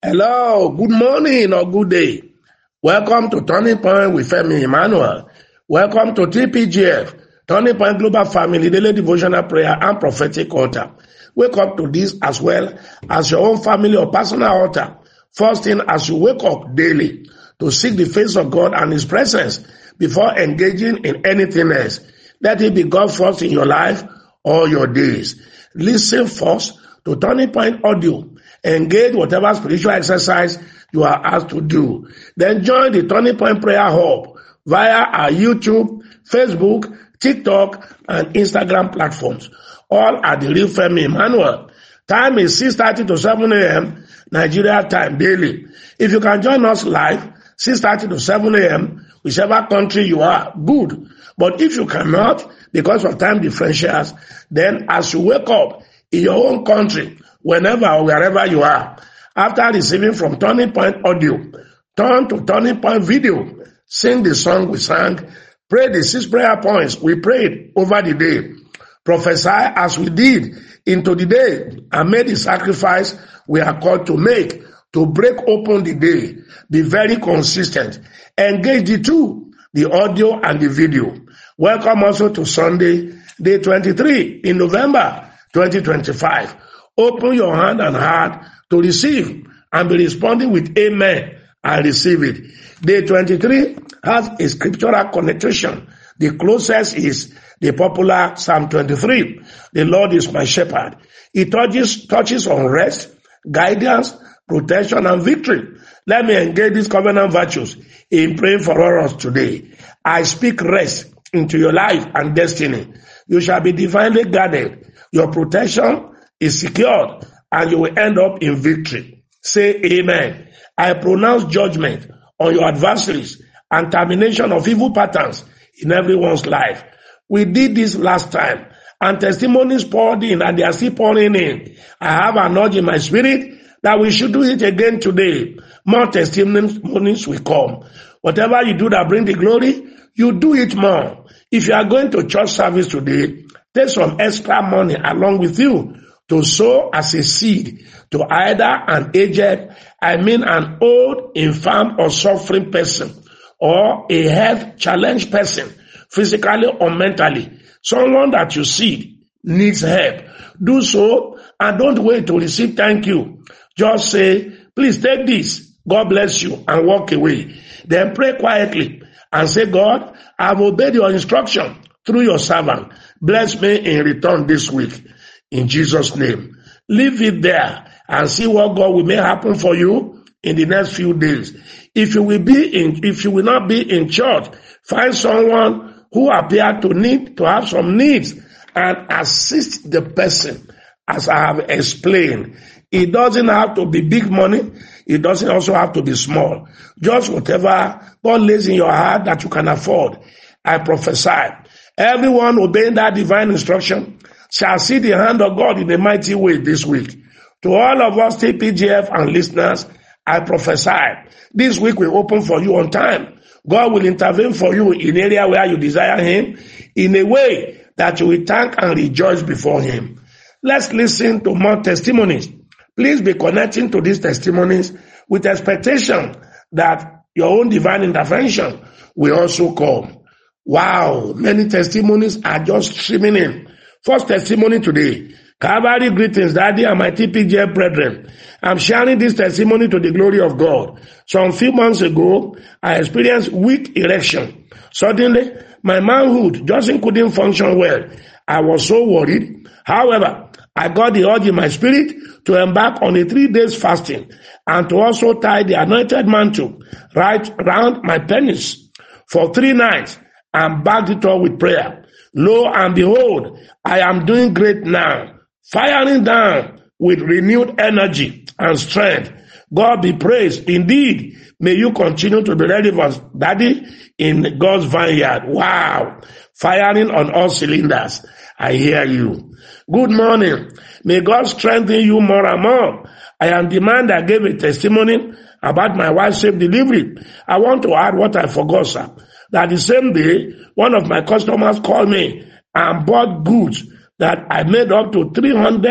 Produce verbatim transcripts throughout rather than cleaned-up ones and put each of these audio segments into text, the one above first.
Hello, good morning or good day. Welcome to Turning Point with Femi Emmanuel. Welcome to T P G F, Turning Point Global Family Daily Devotional Prayer and Prophetic Altar. Wake up to this as well as your own family or personal altar. First thing, as you wake up daily, to seek the face of God and His presence before engaging in anything else. Let it be God first in your life or your days. Listen first to Turning Point Audio. Engage whatever spiritual exercise you are asked to do. Then join the Turning Point Prayer Hub via our YouTube, Facebook, TikTok, and Instagram platforms. All at the real Femi Emmanuel. Time is six thirty to seven a.m. Nigeria time daily. If you can join us live, six thirty to seven a.m., whichever country you are, good. But if you cannot, because of time differentials, then as you wake up in your own country, whenever or wherever you are, after receiving from Turning Point Audio, turn to Turning Point Video, sing the song we sang, pray the six prayer points we prayed over the day, prophesy as we did into the day, and make the sacrifice we are called to make to break open the day. Be very consistent. Engage the two, the audio and the video. Welcome also to Sunday, day twenty-three in November twenty twenty-five. Open your hand and heart to receive and be responding with amen and receive it. Day twenty-three has a scriptural connotation. The closest is the popular Psalm twenty-three. The Lord is my shepherd. It touches, touches on rest, guidance, protection, and victory. Let me engage these covenant virtues in praying for us today. I speak rest into your life and destiny. You shall be divinely guarded. Your protection is secured, and you will end up in victory. Say amen. I pronounce judgment on your adversaries and termination of evil patterns in everyone's life. We did this last time, and testimonies poured in, and they are still pouring in. I have an urge in my spirit that we should do it again today. More testimonies will come. Whatever you do that bring the glory, you do it more. If you are going to church service today, take some extra money along with you to sow as a seed to either an aged, I mean an old, infirm, or suffering person, or a health challenged person, physically or mentally. Someone that you see needs help. Do so and don't wait to receive thank you. Just say, please take this, God bless you, and walk away. Then pray quietly and say, God, I have obeyed your instruction through your servant. Bless me in return this week. In Jesus' name. Leave it there and see what God will make happen for you in the next few days. If you will be in, if you will not be in church, find someone who appear to need to have some needs and assist the person as I have explained. It doesn't have to be big money. It doesn't also have to be small. Just whatever God lays in your heart that you can afford. I prophesy. Everyone obeying that divine instruction shall see the hand of God in a mighty way this week. To all of us T P G F and listeners, I prophesy. This week will open for you on time. God will intervene for you in area where you desire Him in a way that you will thank and rejoice before Him. Let's listen to more testimonies. Please be connecting to these testimonies with expectation that your own divine intervention will also come. Wow, many testimonies are just streaming in. First testimony today. Calvary greetings, Daddy and my T P G F brethren. I'm sharing this testimony to the glory of God. Some few months ago, I experienced weak erection. Suddenly, my manhood just couldn't function well. I was so worried. However, I got the urge in my spirit to embark on a three days fasting and to also tie the anointed mantle right round my penis for three nights and back it up with prayer. Lo and behold, I am doing great now, firing down with renewed energy and strength. God be praised. Indeed, may you continue to be relevant, Daddy, in God's vineyard. Wow. Firing on all cylinders. I hear you. Good morning. May God strengthen you more and more. I am the man that gave a testimony about my wife's safe delivery. I want to add what I forgot, sir. That the same day, one of my customers called me and bought goods that I made up to three hundred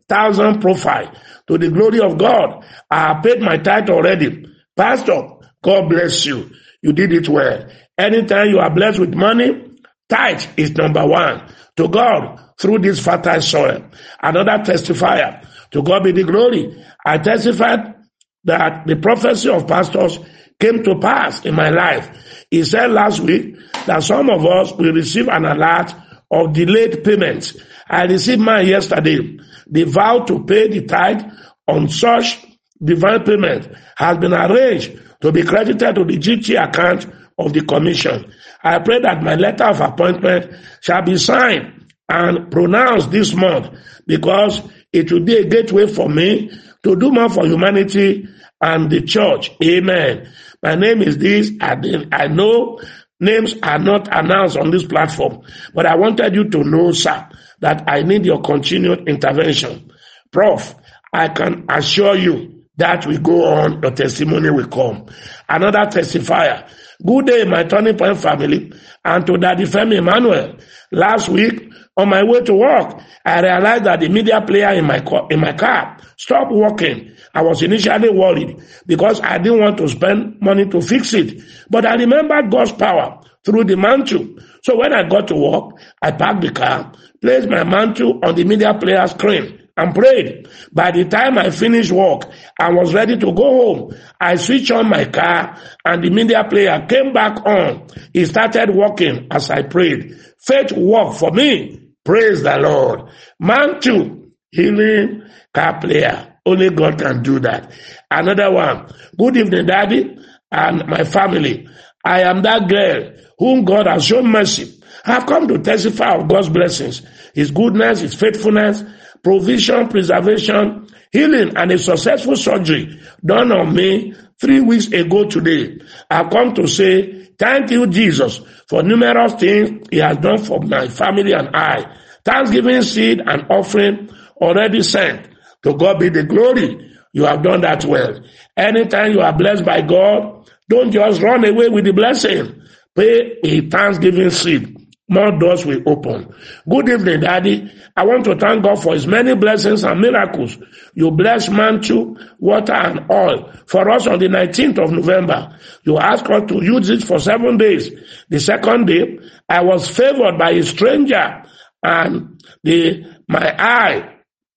thousand profile to the glory of God. I have paid my tithe already. Pastor, God bless you. You did it well. Anytime you are blessed with money, tithe is number one. To God, through this fertile soil. Another testifier. To God be the glory. I testified that the prophecy of pastors came to pass in my life. He said last week that some of us will receive an alert of delayed payments. I received mine yesterday. The vow to pay the tithe on such divine payment has been arranged to be credited to the G T account of the commission. I pray that my letter of appointment shall be signed and pronounced this month, because it will be a gateway for me to do more for humanity and the church. Amen. My name is this. I, I know names are not announced on this platform, but I wanted you to know, sir, that I need your continued intervention. Prof, I can assure you that will go on, your testimony will come. Another testifier. Good day, my Turning Point family, and to Daddy Femi Emmanuel. Last week, on my way to work, I realized that the media player in my car, in my car stopped working. I was initially worried because I didn't want to spend money to fix it. But I remembered God's power through the mantle. So when I got to work, I parked the car, placed my mantle on the media player screen, and prayed. By the time I finished work and was ready to go home, I switched on my car and the media player came back on. He started working as I prayed. Faith worked for me. Praise the Lord. Mantle, healing, car player. Only God can do that. Another one. Good evening, Daddy and my family. I am that girl whom God has shown mercy. I have come to testify of God's blessings, His goodness, His faithfulness, provision, preservation, healing, and a successful surgery done on me three weeks ago today. I've come to say thank you, Jesus, for numerous things He has done for my family and I. Thanksgiving seed and offering already sent. To God be the glory. You have done that well. Anytime you are blessed by God, don't just run away with the blessing. Pay a thanksgiving seed. More doors will open. Good evening, Daddy. I want to thank God for His many blessings and miracles. You bless mantle, water, and oil for us on the nineteenth of November. You asked us to use it for seven days. The second day, I was favored by a stranger, and the my eye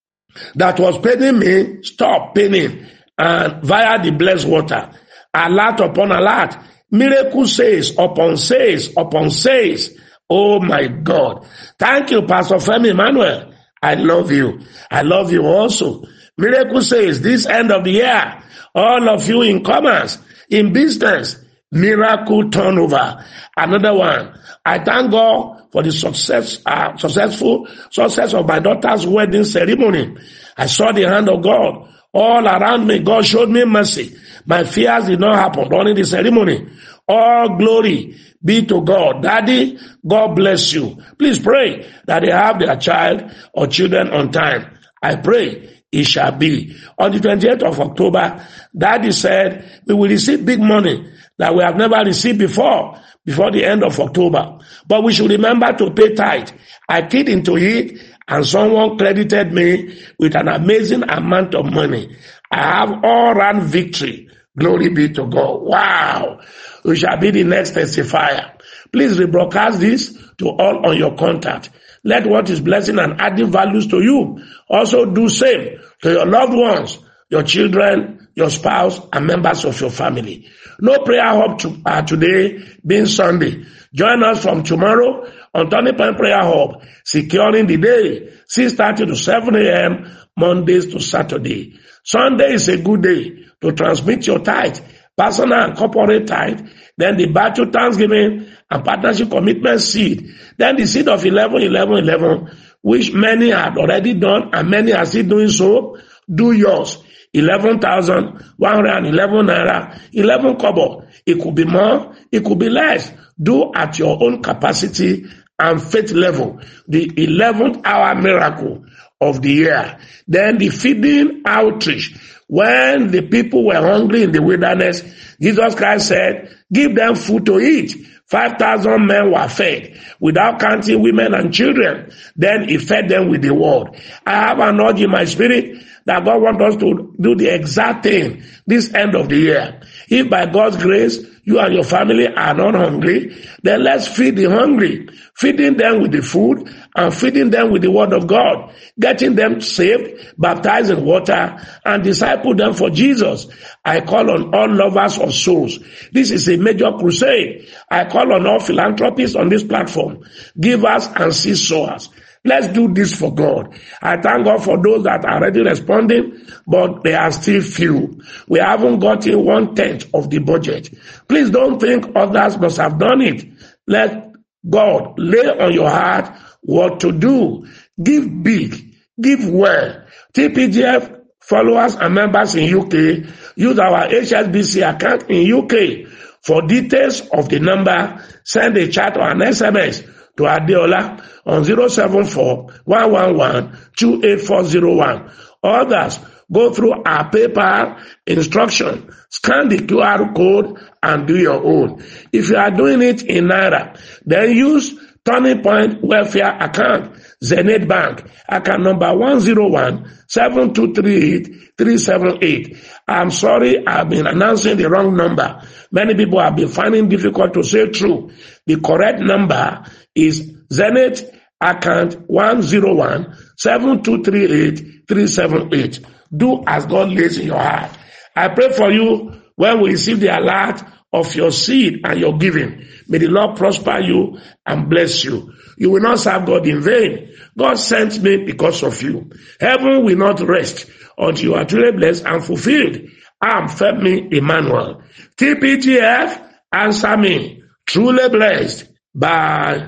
that was paining me stopped paining, and via the blessed water, alert upon alert, miracle says upon says upon says. Oh my God. Thank you, Pastor Femi Emmanuel. I love you. I love you also. Miracle says this end of the year, all of you in commerce, in business, miracle turnover. Another one. I thank God for the success, uh, successful success of my daughter's wedding ceremony. I saw the hand of God all around me. God showed me mercy. My fears did not happen during the ceremony. All glory be to God. Daddy, God bless you. Please pray that they have their child or children on time. I pray it shall be. On the twenty-eighth of October, Daddy said we will receive big money that we have never received before, before the end of October. But we should remember to pay tithe. I keyed into it and someone credited me with an amazing amount of money. I have all round victory. Glory be to God. Wow. We shall be the next testifier. Please rebroadcast this to all on your contact. Let what is blessing and adding values to you also do same to your loved ones, your children, your spouse, and members of your family. No prayer hub to, uh, today being Sunday. Join us from tomorrow on Turning Point Prayer Hub, securing the day, six thirty to seven a.m., Mondays to Saturday. Sunday is a good day to transmit your tithe, personal and corporate tithe, then the battle thanksgiving and partnership commitment seed, then the seed of eleven, eleven, eleven, which many had already done and many are still doing so. Do yours. eleven thousand one hundred eleven naira, eleven kobo. It could be more, it could be less. Do at your own capacity and faith level. The eleventh hour miracle of the year. Then the feeding outreach. When the people were hungry in the wilderness, Jesus Christ said, give them food to eat. five thousand men were fed without counting women and children. Then he fed them with the word. I have an urge in my spirit that God wants us to do the exact thing this end of the year. If by God's grace, you and your family are not hungry, then let's feed the hungry, feeding them with the food and feeding them with the word of God, getting them saved, baptized in water, and disciple them for Jesus. I call on all lovers of souls. This is a major crusade. I call on all philanthropists on this platform, givers and seed sowers. Let's do this for God. I thank God for those that are already responding, but they are still few. We haven't gotten one tenth of the budget. Please don't think others must have done it. Let God lay on your heart what to do. Give big, give well. T P G F followers and members in U K use our H S B C account in U K. For details of the number, send a chat or an S M S to Adeola on zero seven four, one one one, two eight four zero one. Others, go through our PayPal instruction, scan the Q R code and do your own. If you are doing it in Naira, then use Turning Point Welfare Account, Zenith Bank, account number one zero one, seven two three eight, three seven eight. I'm sorry, I've been announcing the wrong number. Many people have been finding it difficult to say true. The correct number is Zenith account one zero one, seven two three eight, three seven eight. Do as God lays in your heart. I pray for you when we receive the alert of your seed and your giving. May the Lord prosper you and bless you. You will not serve God in vain. God sent me because of you. Heaven will not rest until you are truly blessed and fulfilled. I am Femi Emmanuel. T P G F, answer me. Truly blessed. Bye.